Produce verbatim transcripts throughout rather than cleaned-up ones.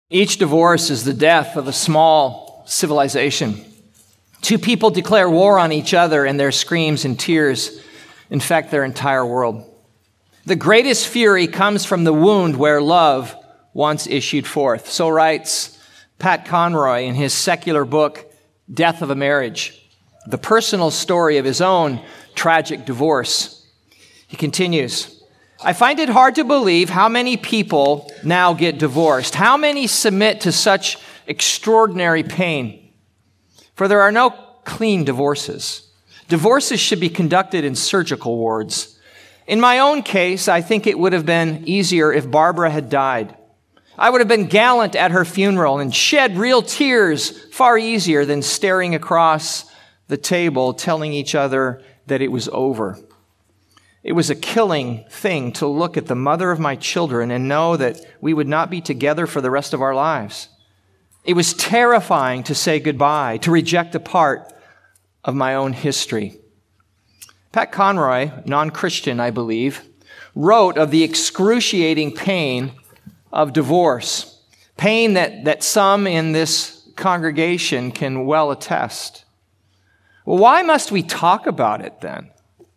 Each divorce is the death of a small civilization. Two people declare war on each other, and their screams and tears infect their entire world. The greatest fury comes from the wound where love once issued forth. So writes Pat Conroy in his secular book, Death of a Marriage, the personal story of his own tragic divorce. He continues, I find it hard to believe how many people now get divorced, how many submit to such extraordinary pain. For there are no clean divorces. Divorces should be conducted in surgical wards. In my own case, I think it would have been easier if Barbara had died. I would have been gallant at her funeral and shed real tears far easier than staring across the table telling each other that it was over. It was a killing thing to look at the mother of my children and know that we would not be together for the rest of our lives. It was terrifying to say goodbye, to reject a part of my own history. Pat Conroy, non-Christian, I believe, wrote of the excruciating pain of divorce, pain that, that some in this congregation can well attest. Well, why must we talk about it then?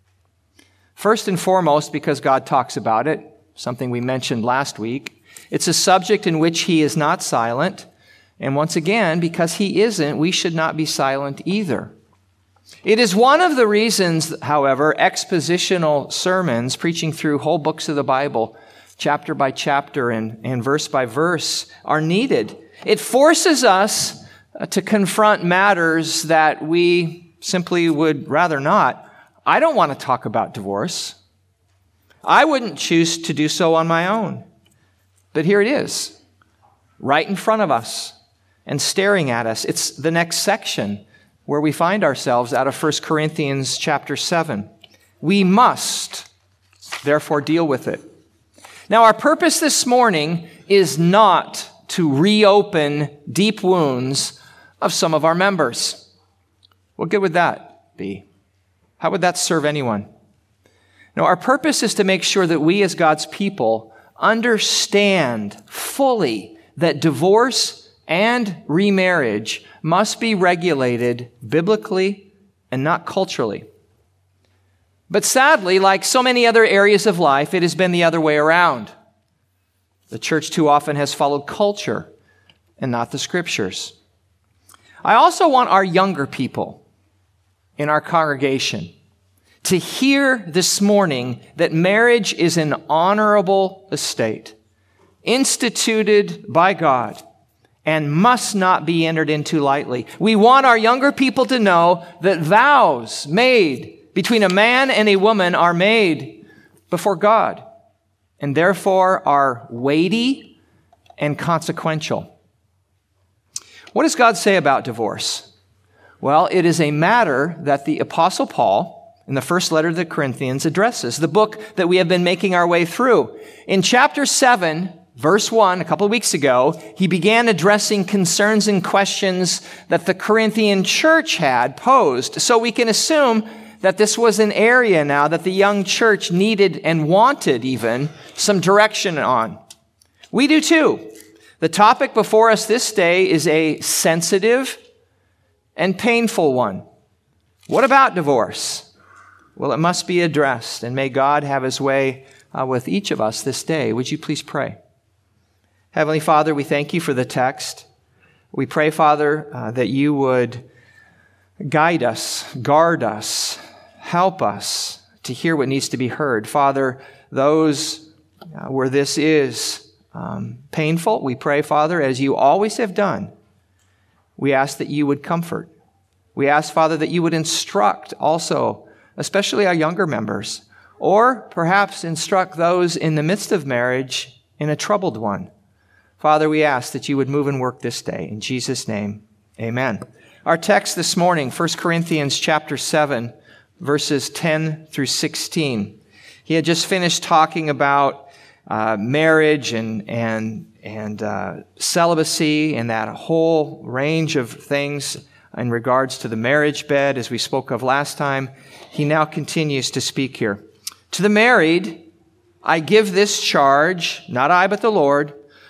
First and foremost, because God talks about it, something we mentioned last week. It's a subject in which He is not silent. And once again, because He isn't, we should not be silent either. It is one of the reasons, however, expositional sermons, preaching through whole books of the Bible, chapter by chapter and, and verse by verse, are needed. It forces us to confront matters that we simply would rather not. I don't want to talk about divorce. I wouldn't choose to do so on my own. But here it is, right in front of us and staring at us. It's the next section where we find ourselves out of First Corinthians chapter seven. We must, therefore, deal with it. Now, our purpose this morning is not to reopen deep wounds of some of our members. What good would that be? How would that serve anyone? No, our purpose is to make sure that we as God's people understand fully that divorce and remarriage must be regulated biblically and not culturally. But sadly, like so many other areas of life, it has been the other way around. The church too often has followed culture and not the scriptures. I also want our younger people in our congregation to hear this morning that marriage is an honorable estate, instituted by God, and must not be entered into lightly. We want our younger people to know that vows made between a man and a woman are made before God, and therefore are weighty and consequential. What does God say about divorce? Well, it is a matter that the Apostle Paul, in the first letter to the Corinthians, addresses, the book that we have been making our way through. In chapter seven, verse one, a couple of weeks ago, he began addressing concerns and questions that the Corinthian church had posed. So we can assume that this was an area now that the young church needed and wanted even some direction on. We do too. The topic before us this day is a sensitive and painful one. What about divorce? Well, it must be addressed, and may God have His way uh, with each of us this day. Would you please pray? Heavenly Father, we thank You for the text. We pray, Father, uh, that You would guide us, guard us, help us to hear what needs to be heard. Father, those uh, where this is um, painful, we pray, Father, as You always have done, we ask that You would comfort. We ask, Father, that You would instruct also, especially our younger members, or perhaps instruct those in the midst of marriage in a troubled one. Father, we ask that You would move and work this day. In Jesus' name, amen. Our text this morning, First Corinthians chapter seven, verses ten through sixteen. He had just finished talking about uh, marriage and and and uh, celibacy and that whole range of things in regards to the marriage bed, as we spoke of last time. He now continues to speak here. To the married, I give this charge, not I but the Lord,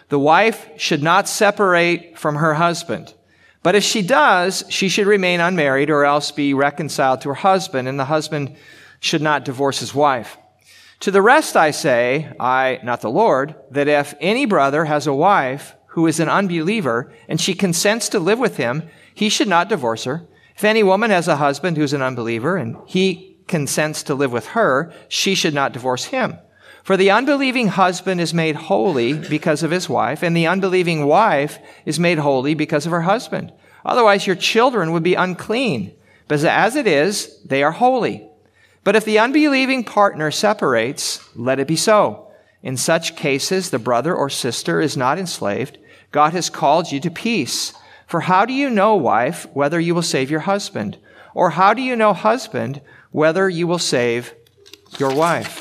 The wife should not separate from her husband. But if she does, she should remain unmarried or else be reconciled to her husband, and the husband should not divorce his wife. To the rest I say, I, not the Lord, that if any brother has a wife who is an unbeliever and she consents to live with him, he should not divorce her. If any woman has a husband who is an unbeliever and he consents to live with her, she should not divorce him. For the unbelieving husband is made holy because of his wife, and the unbelieving wife is made holy because of her husband. Otherwise your children would be unclean, but as it is, they are holy. But if the unbelieving partner separates, let it be so. In such cases, the brother or sister is not enslaved. God has called you to peace. For how do you know, wife, whether you will save your husband? Or how do you know, husband, whether you will save your wife?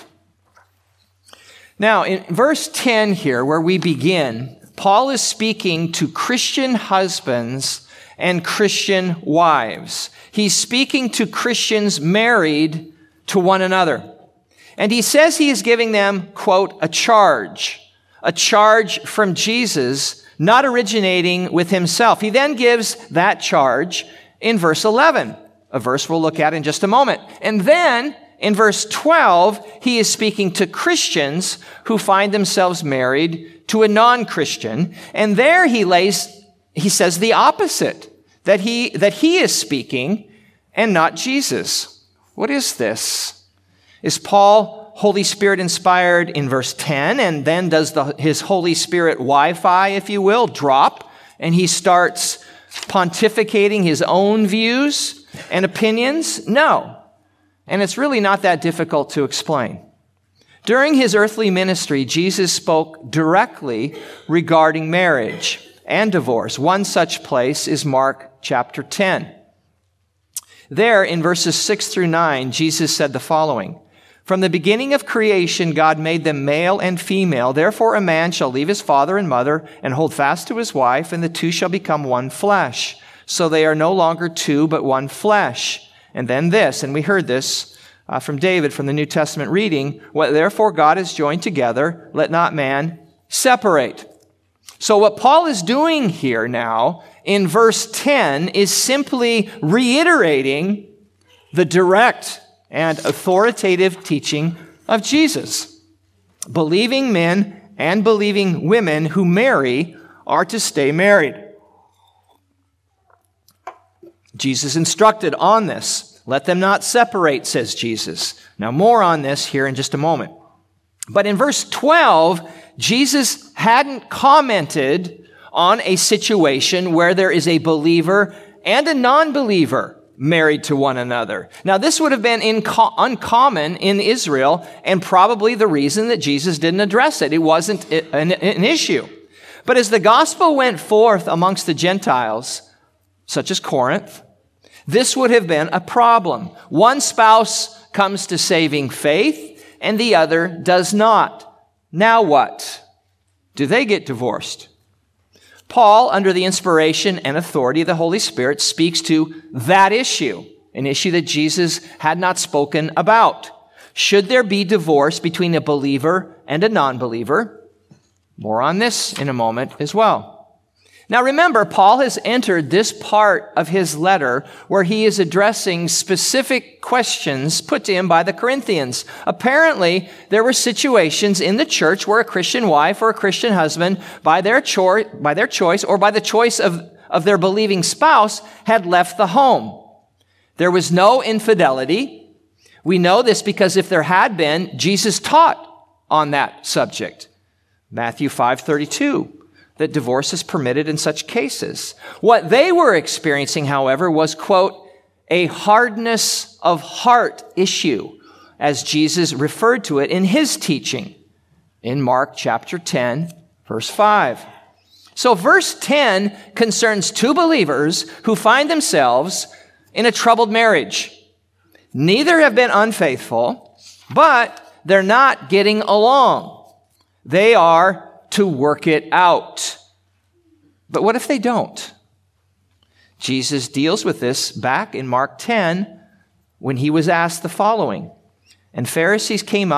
Now, in verse ten here, where we begin, Paul is speaking to Christian husbands and Christian wives. He's speaking to Christians married to one another. And he says he is giving them, quote, a charge, a charge from Jesus, not originating with himself. He then gives that charge in verse eleven, a verse we'll look at in just a moment. And then in verse twelve, he is speaking to Christians who find themselves married to a non-Christian. And there he lays, he says the opposite, that he, that he is speaking and not Jesus. What is this? Is Paul Holy Spirit inspired in verse ten, and then does the, his Holy Spirit Wi-Fi, if you will, drop, and he starts pontificating his own views and opinions? No. And it's really not that difficult to explain. During his earthly ministry, Jesus spoke directly regarding marriage and divorce. One such place is Mark chapter ten. There, in verses six through nine, Jesus said the following: From the beginning of creation, God made them male and female. Therefore, a man shall leave his father and mother and hold fast to his wife, and the two shall become one flesh. So they are no longer two, but one flesh. And then this, and we heard this uh, from David from the New Testament reading, what therefore God has joined together, let not man separate. So what Paul is doing here now in verse ten is simply reiterating the direct and authoritative teaching of Jesus. Believing men and believing women who marry are to stay married. Jesus instructed on this. Let them not separate, says Jesus. Now more on this here in just a moment. But in verse twelve, Jesus hadn't commented on a situation where there is a believer and a non-believer married to one another. Now, this would have been inco- uncommon in Israel, and probably the reason that Jesus didn't address it. It wasn't an, an issue. But as the gospel went forth amongst the Gentiles, such as Corinth, this would have been a problem. One spouse comes to saving faith, and the other does not. Now what? Do they get divorced? Paul, under the inspiration and authority of the Holy Spirit, speaks to that issue, an issue that Jesus had not spoken about. Should there be divorce between a believer and a non-believer? More on this in a moment as well. Now remember, Paul has entered this part of his letter where he is addressing specific questions put to him by the Corinthians. Apparently, there were situations in the church where a Christian wife or a Christian husband, by their, cho- by their choice or by the choice of, of their believing spouse, had left the home. There was no infidelity. We know this because if there had been, Jesus taught on that subject. Matthew five thirty-two. That divorce is permitted in such cases. What they were experiencing, however, was, quote, a hardness of heart issue, as Jesus referred to it in his teaching in Mark chapter ten, verse five. So verse ten concerns two believers who find themselves in a troubled marriage. Neither have been unfaithful, but they're not getting along. They are to work it out. But what if they don't? Jesus deals with this back in Mark ten when he was asked the following. And Pharisees came up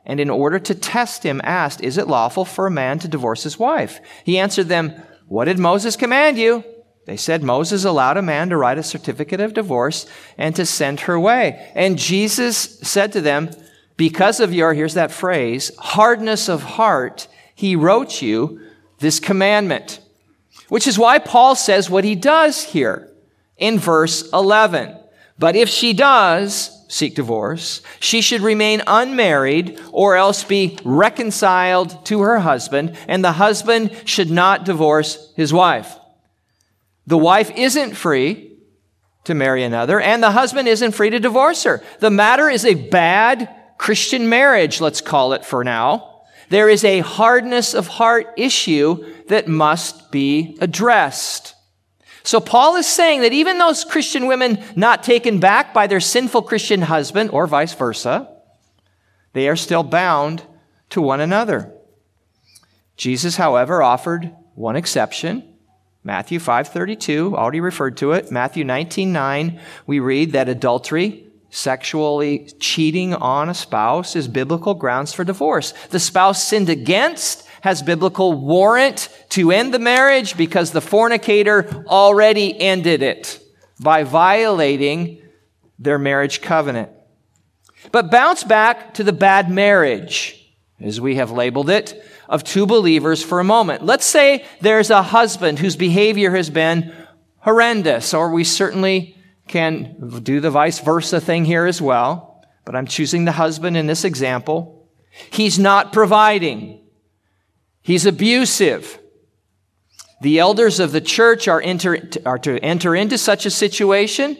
and in order to test him, asked, "Is it lawful for a man to divorce his wife?" He answered them, "What did Moses command you?" They said, "Moses allowed a man to write a certificate of divorce and to send her away." And Jesus said to them, "Because of your," here's that phrase, "hardness of heart, he wrote you this commandment." Which is why Paul says what he does here in verse eleven. "But if she does seek divorce, she should remain unmarried or else be reconciled to her husband, and the husband should not divorce his wife." The wife isn't free to marry another, and the husband isn't free to divorce her. The matter is a bad Christian marriage, let's call it for now. There is a hardness of heart issue that must be addressed. So Paul is saying that even those Christian women not taken back by their sinful Christian husband, or vice versa, they are still bound to one another. Jesus, however, offered one exception. Matthew five thirty-two, already referred to it. Matthew nineteen nine, we read that adultery, sexually cheating on a spouse, is biblical grounds for divorce. The spouse sinned against has biblical warrant to end the marriage because the fornicator already ended it by violating their marriage covenant. But bounce back to the bad marriage, as we have labeled it, of two believers for a moment. Let's say there's a husband whose behavior has been horrendous, or we certainly can do the vice versa thing here as well, but I'm choosing the husband in this example. He's not providing. He's abusive. The elders of the church are, enter, are to enter into such a situation,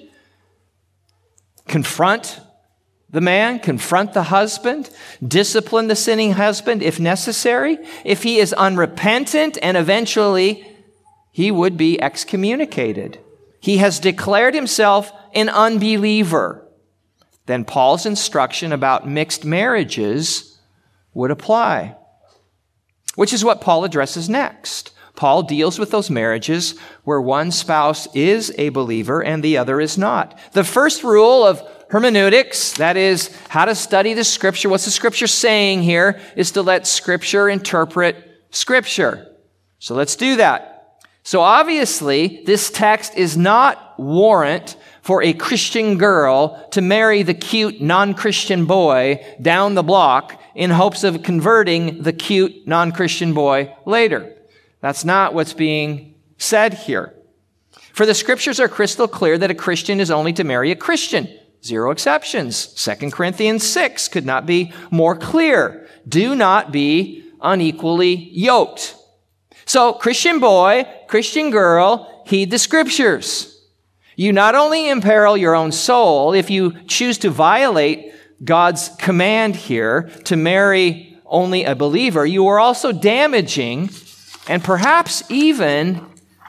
confront the man, confront the husband, discipline the sinning husband if necessary. If he is unrepentant, and eventually he would be excommunicated. He has declared himself an unbeliever. Then Paul's instruction about mixed marriages would apply. Which is what Paul addresses next. Paul deals with those marriages where one spouse is a believer and the other is not. The first rule of hermeneutics, that is, how to study the Scripture, what's the Scripture saying here, is to let Scripture interpret Scripture. So let's do that. So obviously, this text is not warrant for a Christian girl to marry the cute non-Christian boy down the block in hopes of converting the cute non-Christian boy later. That's not what's being said here. For the Scriptures are crystal clear that a Christian is only to marry a Christian. Zero exceptions. Second Corinthians six could not be more clear. Do not be unequally yoked. So, Christian boy, Christian girl, heed the Scriptures. You not only imperil your own soul if you choose to violate God's command here to marry only a believer, you are also damaging and perhaps even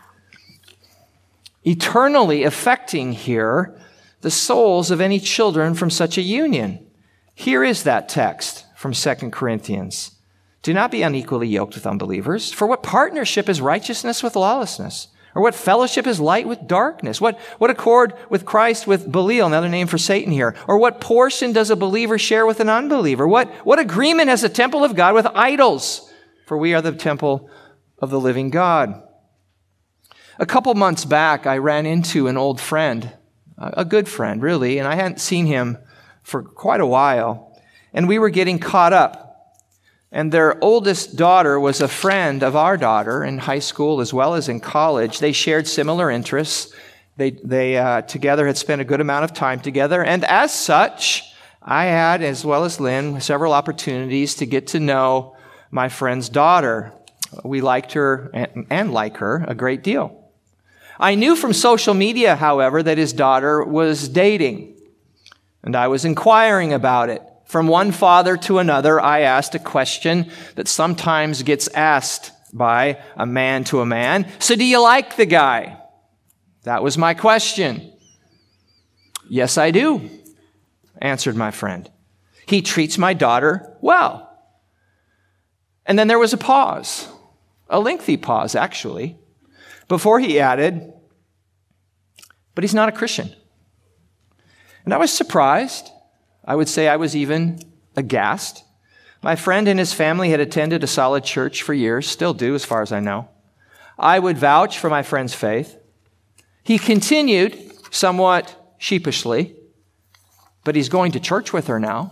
eternally affecting here the souls of any children from such a union. Here is that text from Second Corinthians. Do not be unequally yoked with unbelievers. For what partnership is righteousness with lawlessness? Or what fellowship is light with darkness? What, what accord with Christ with Belial, another name for Satan here? Or what portion does a believer share with an unbeliever? What, what agreement has the temple of God with idols? For we are the temple of the living God. A couple months back, I ran into an old friend, a good friend, really, and I hadn't seen him for quite a while. And we were getting caught up. And their oldest daughter was a friend of our daughter in high school as well as in college. They shared similar interests. They, they uh, together had spent a good amount of time together. And as such, I had, as well as Lynn, several opportunities to get to know my friend's daughter. We liked her and, and like her a great deal. I knew from social media, however, that his daughter was dating. And I was inquiring about it. From one father to another, I asked a question that sometimes gets asked by a man to a man. So do you like the guy? That was my question. Yes, I do, answered my friend. He treats my daughter well. And then there was a pause, a lengthy pause, actually, before he added, but he's not a Christian. And I was surprised. I would say I was even aghast. My friend and his family had attended a solid church for years, still do as far as I know. I would vouch for my friend's faith. He continued, somewhat sheepishly, but he's going to church with her now.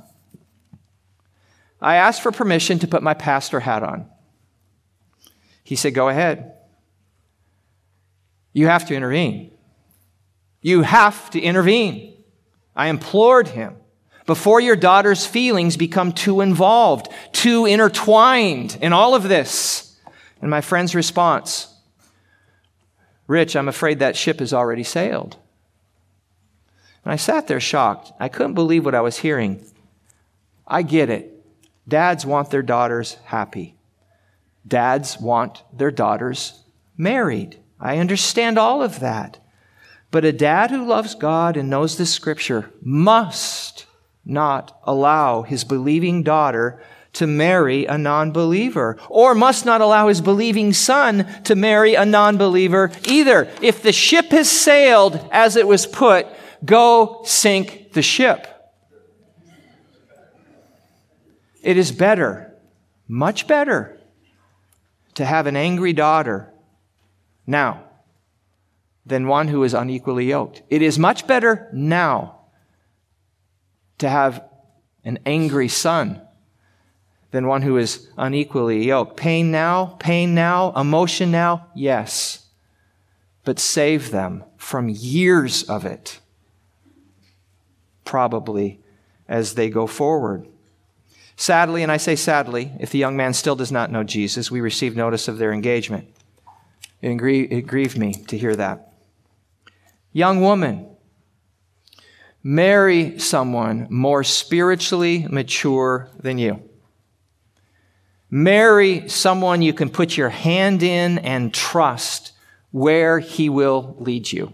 I asked for permission to put my pastor hat on. He said, go ahead. You have to intervene. You have to intervene. I implored him. Before your daughter's feelings become too involved, too intertwined in all of this. And my friend's response, Rich, I'm afraid that ship has already sailed. And I sat there shocked. I couldn't believe what I was hearing. I get it. Dads want their daughters happy. Dads want their daughters married. I understand all of that. But a dad who loves God and knows this scripture must not allow his believing daughter to marry a non-believer, or must not allow his believing son to marry a non-believer either. If the ship has sailed, as it was put, go sink the ship. It is better, much better, to have an angry daughter now than one who is unequally yoked. It is much better now to have an angry son than one who is unequally yoked. Pain now, pain now, emotion now, yes. But save them from years of it, probably as they go forward. Sadly, and I say sadly, if the young man still does not know Jesus, we received notice of their engagement. It, grie- it grieved me to hear that. Young woman, marry someone more spiritually mature than you. Marry someone you can put your hand in and trust where he will lead you.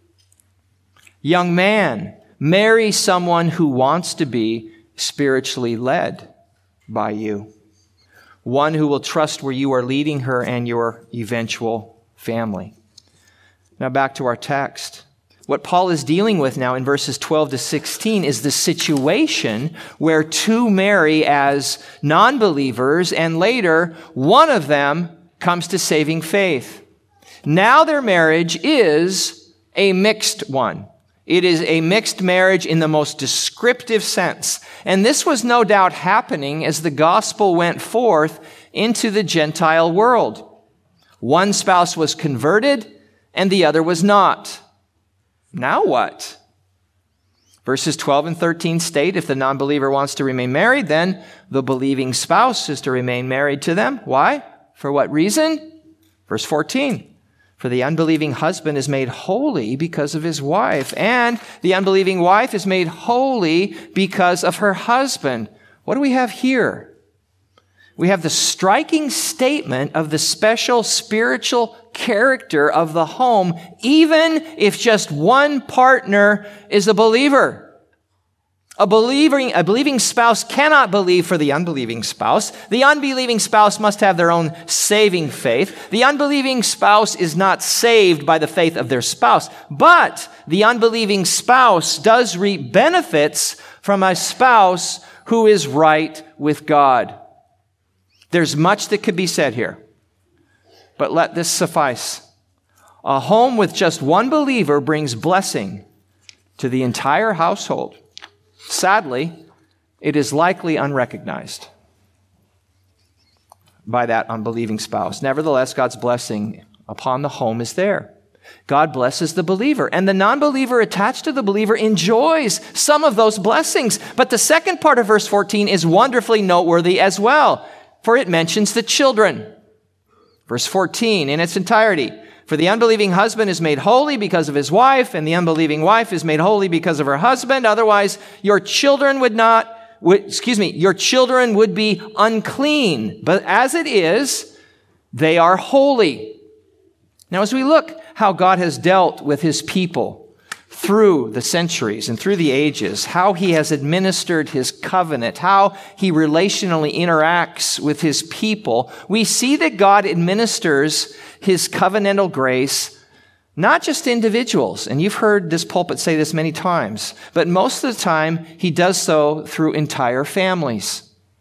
Young man, marry someone who wants to be spiritually led by you. One who will trust where you are leading her and your eventual family. Now back to our text. What Paul is dealing with now in verses twelve to sixteen is the situation where two marry as non-believers and later one of them comes to saving faith. Now their marriage is a mixed one. It is a mixed marriage in the most descriptive sense. And this was no doubt happening as the gospel went forth into the Gentile world. One spouse was converted and the other was not. Now what? Verses twelve and thirteen state, if the non-believer wants to remain married, then the believing spouse is to remain married to them. Why? For what reason? Verse fourteen. For the unbelieving husband is made holy because of his wife, and the unbelieving wife is made holy because of her husband. What do we have here? We have the striking statement of the special spiritual character of the home, even if just one partner is a believer. A believing, a believing spouse cannot believe for the unbelieving spouse. The unbelieving spouse must have their own saving faith. The unbelieving spouse is not saved by the faith of their spouse, but the unbelieving spouse does reap benefits from a spouse who is right with God. There's much that could be said here, but let this suffice. A home with just one believer brings blessing to the entire household. Sadly, it is likely unrecognized by that unbelieving spouse. Nevertheless, God's blessing upon the home is there. God blesses the believer, and the non-believer attached to the believer enjoys some of those blessings. But the second part of verse fourteen is wonderfully noteworthy as well, for it mentions the children. Verse fourteen in its entirety. For the unbelieving husband is made holy because of his wife, and the unbelieving wife is made holy because of her husband. Otherwise, your children would not, would, excuse me, your children would be unclean. But as it is, they are holy. Now, as we look how God has dealt with his people through the centuries and through the ages, how he has administered his covenant, how he relationally interacts with his people, we see that God administers his covenantal grace not just to individuals, and you've heard this pulpit say this many times, but most of the time he does so through entire families.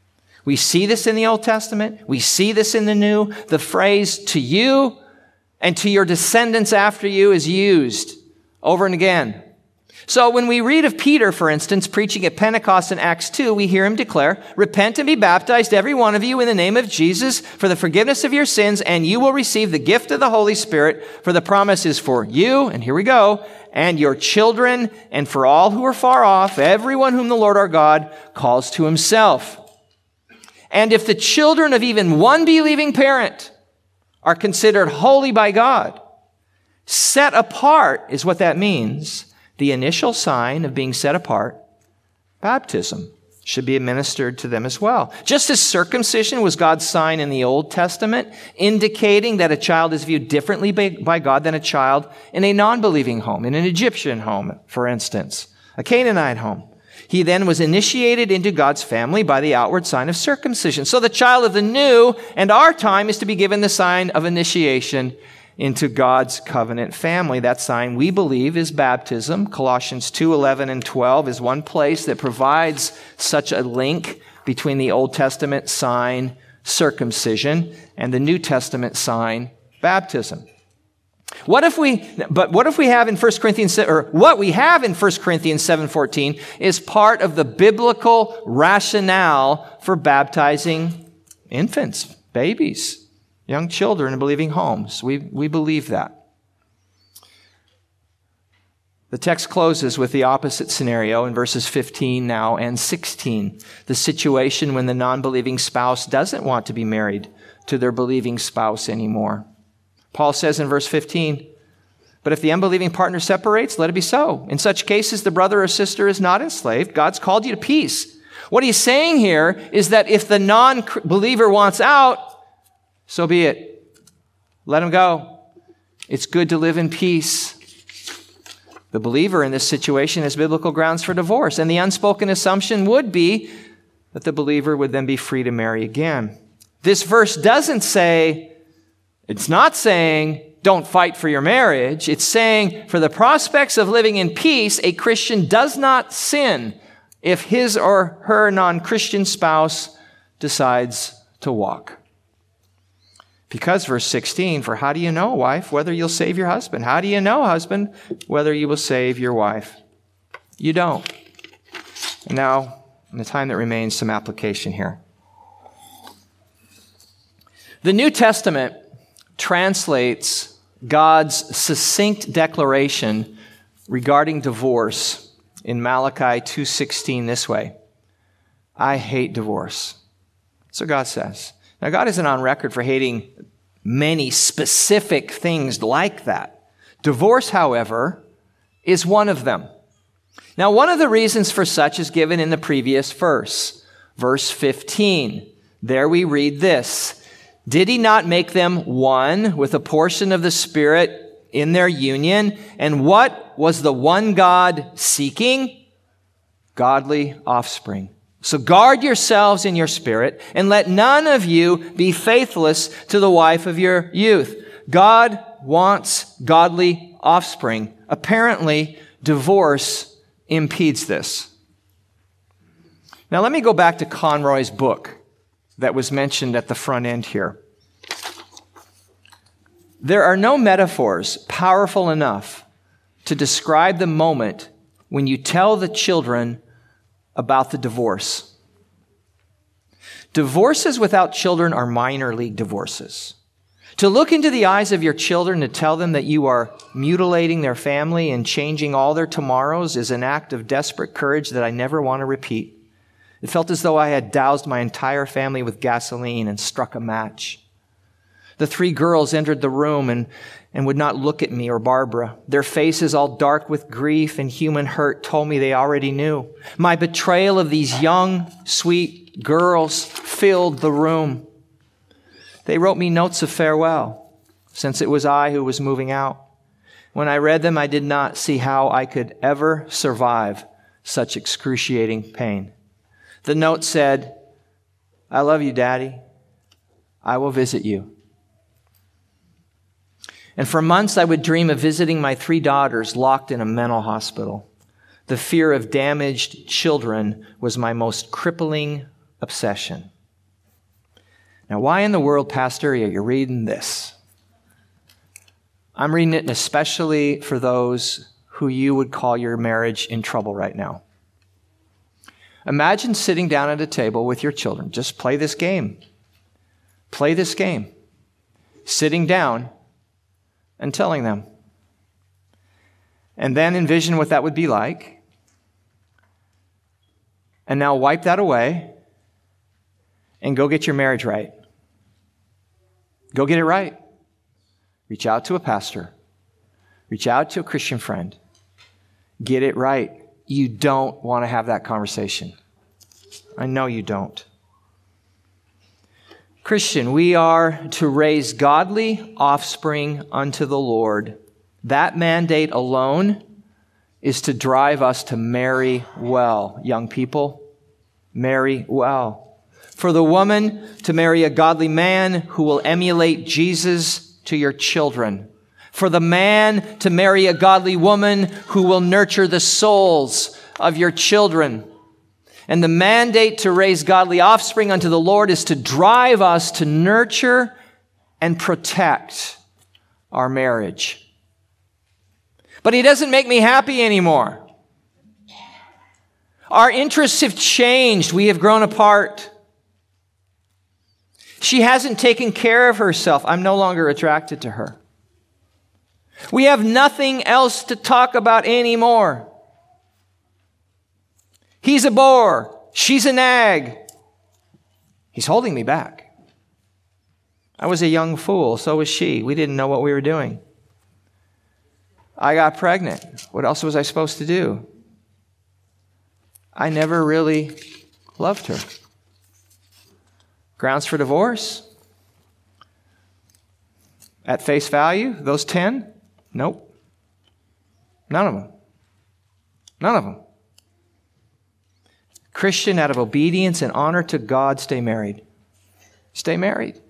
We see this in the Old Testament. We see this in the New. The phrase to you and to your descendants after you is used over and again. So when we read of Peter, for instance, preaching at Pentecost in Acts two, we hear him declare, "Repent and be baptized, every one of you, in the name of Jesus for the forgiveness of your sins, and you will receive the gift of the Holy Spirit, for the promise is for you," and here we go, "and your children, and for all who are far off, everyone whom the Lord our God calls to himself." And if the children of even one believing parent are considered holy by God, set apart is what that means. The initial sign of being set apart, baptism, should be administered to them as well. Just as circumcision was God's sign in the Old Testament, indicating that a child is viewed differently by God than a child in a non-believing home, in an Egyptian home, for instance, a Canaanite home. He then was initiated into God's family by the outward sign of circumcision. So the child of the new and our time is to be given the sign of initiation into God's covenant family. That sign, we believe, is baptism. Colossians two, eleven, and twelve is one place that provides such a link between the Old Testament sign, circumcision, and the New Testament sign, baptism. What if we, but what if we have in First Corinthians, or what we have in First Corinthians seven fourteen is part of the biblical rationale for baptizing infants, babies, young children in believing homes. We, we believe that. The text closes with the opposite scenario in verses fifteen now and sixteen. The situation when the non-believing spouse doesn't want to be married to their believing spouse anymore. Paul says in verse fifteen, "But if the unbelieving partner separates, let it be so. In such cases, the brother or sister is not enslaved. God's called you to peace." What he's saying here is that if the non-believer wants out, so be it. Let him go. It's good to live in peace. The believer in this situation has biblical grounds for divorce, and the unspoken assumption would be that the believer would then be free to marry again. This verse doesn't say, it's not saying, don't fight for your marriage. It's saying, for the prospects of living in peace, a Christian does not sin if his or her non-Christian spouse decides to walk. Because verse sixteen, "For how do you know, wife, whether you'll save your husband? How do you know, husband, whether you will save your wife?" You don't. And now, in the time that remains, some application here. The New Testament translates God's succinct declaration regarding divorce in Malachi two sixteen this way: "I hate divorce." So God says. Now, God isn't on record for hating many specific things like that. Divorce, however, is one of them. Now, one of the reasons for such is given in the previous verse, verse fifteen. There we read this: "Did he not make them one with a portion of the Spirit in their union? And what was the one God seeking? Godly offspring. So guard yourselves in your spirit, and let none of you be faithless to the wife of your youth." God wants godly offspring. Apparently, divorce impedes this. Now, let me go back to Conroy's book that was mentioned at the front end here. There are no metaphors powerful enough to describe the moment when you tell the children about the divorce. Divorces without children are minor league divorces. To look into the eyes of your children to tell them that you are mutilating their family and changing all their tomorrows is an act of desperate courage that I never want to repeat. It felt as though I had doused my entire family with gasoline and struck a match. The three girls entered the room and, and would not look at me or Barbara. Their faces, all dark with grief and human hurt, told me they already knew. My betrayal of these young, sweet girls filled the room. They wrote me notes of farewell, since it was I who was moving out. When I read them, I did not see how I could ever survive such excruciating pain. The note said, "I love you, Daddy. I will visit you." And for months, I would dream of visiting my three daughters locked in a mental hospital. The fear of damaged children was my most crippling obsession. Now, why in the world, Pastor, are you reading this? I'm reading it especially for those who you would call your marriage in trouble right now. Imagine sitting down at a table with your children. Just play this game. Play this game. Sitting down and telling them. And then envision what that would be like. And now wipe that away and go get your marriage right. Go get it right. Reach out to a pastor. Reach out to a Christian friend. Get it right. You don't want to have that conversation. I know you don't. Christian, we are to raise godly offspring unto the Lord. That mandate alone is to drive us to marry well. Young people, marry well. For the woman to marry a godly man who will emulate Jesus to your children. For the man to marry a godly woman who will nurture the souls of your children. And the mandate to raise godly offspring unto the Lord is to drive us to nurture and protect our marriage. But he doesn't make me happy anymore. Our interests have changed. We have grown apart. She hasn't taken care of herself. I'm no longer attracted to her. We have nothing else to talk about anymore. He's a bore. She's a nag. He's holding me back. I was a young fool. So was she. We didn't know what we were doing. I got pregnant. What else was I supposed to do? I never really loved her. Grounds for divorce? At face value, those ten? Nope. None of them. None of them. Christian, out of obedience and honor to God, stay married. Stay married.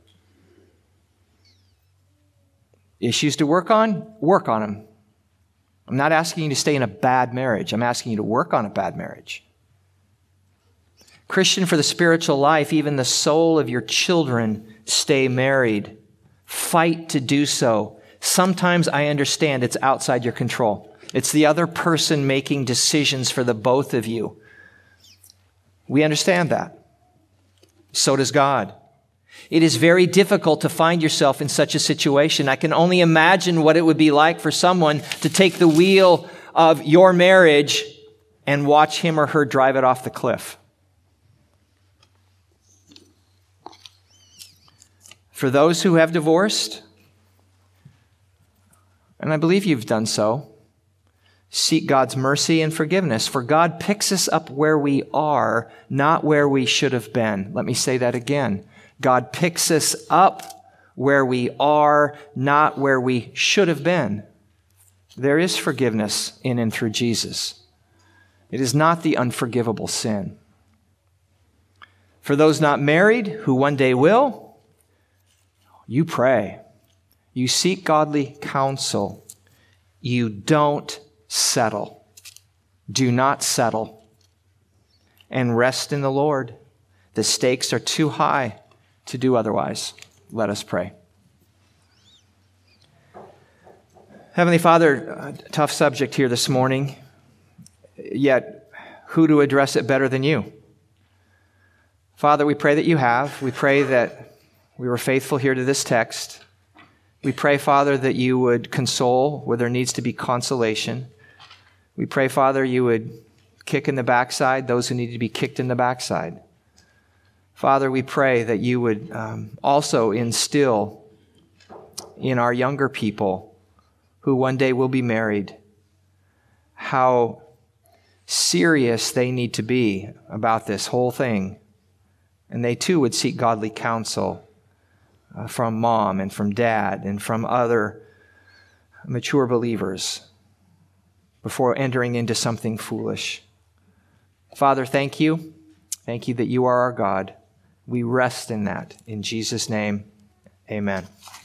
Issues to work on? Work on them. I'm not asking you to stay in a bad marriage. I'm asking you to work on a bad marriage. Christian, for the spiritual life, even the soul of your children, stay married. Fight to do so. Sometimes I understand it's outside your control. It's the other person making decisions for the both of you. We understand that. So does God. It is very difficult to find yourself in such a situation. I can only imagine what it would be like for someone to take the wheel of your marriage and watch him or her drive it off the cliff. For those who have divorced, and I believe you've done so, seek God's mercy and forgiveness. For God picks us up where we are, not where we should have been. Let me say that again. God picks us up where we are, not where we should have been. There is forgiveness in and through Jesus. It is not the unforgivable sin. For those not married, who one day will, you pray. You seek godly counsel. You don't settle. Do not settle. And rest in the Lord. The stakes are too high to do otherwise. Let us pray. Heavenly Father, a tough subject here this morning, yet who to address it better than you? Father, we pray that you have. We pray that we were faithful here to this text. We pray, Father, that you would console where there needs to be consolation. We pray, Father, you would kick in the backside those who need to be kicked in the backside. Father, we pray that you would um, also instill in our younger people who one day will be married how serious they need to be about this whole thing. And they too would seek godly counsel uh, from mom and from dad and from other mature believers before entering into something foolish. Father, thank you. Thank you that you are our God. We rest in that. In Jesus' name, amen.